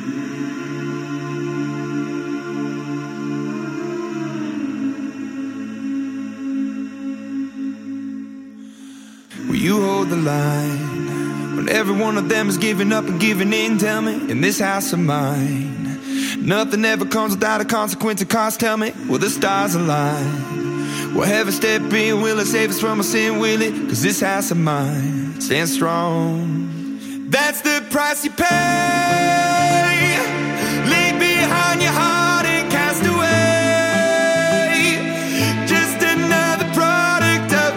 Will you hold the line when every one of them is giving up and giving in? Tell me, in this house of mine, nothing ever comes without a consequence of cost. Tell me, will the stars align? Will heaven step in? Will it save us from our sin? Will it? Cause this house of mine stands strong. That's the price you pay. Leave behind your heart and cast away. Just another product of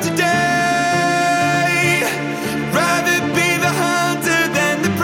today. Rather be the hunter than the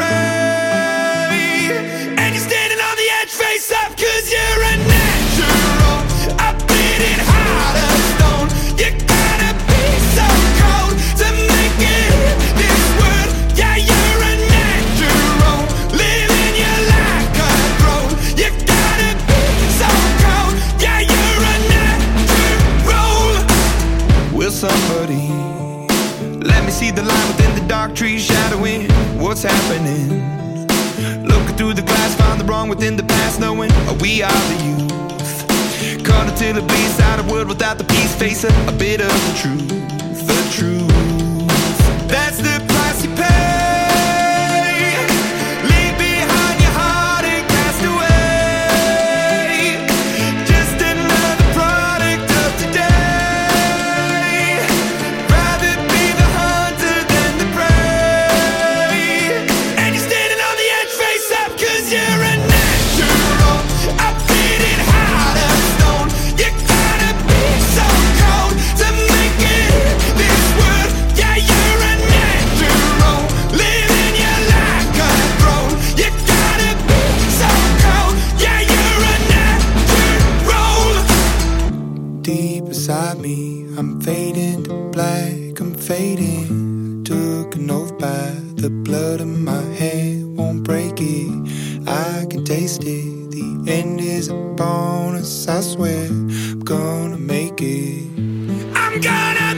prey. And you're standing on the edge, face up, cause you're a natural. A bleeding heart of stone. You gotta be so cold to make it in this world. Yeah, you're a natural. Living your life cutthroat. You gotta be so cold. Yeah, you're a natural. Will somebody let me see the line within the dark trees shadowing what's happening? Looking through the glass, find the wrong within the past, knowing we are the youth. Caught until it bleeds out of world without the peace, facing a bit of the truth. The truth. That's the price you pay. Leave behind your heart and cast away. Just another product of today. Rather be the hunter than the prey. And you're standing on the edge, face up, cause you're a natural. A bleeding heart of stone. You gotta be so cold to make it in this world. Yeah, you're a natural. Living your life cutthroat. You gotta be so cold. Yeah, you're a natural. Deep inside me, I'm fading to black, I'm fading. Took an oath by the blood in my head, won't break it. I can taste it. The end is a bonus, I swear. I'm gonna make it. I'm gonna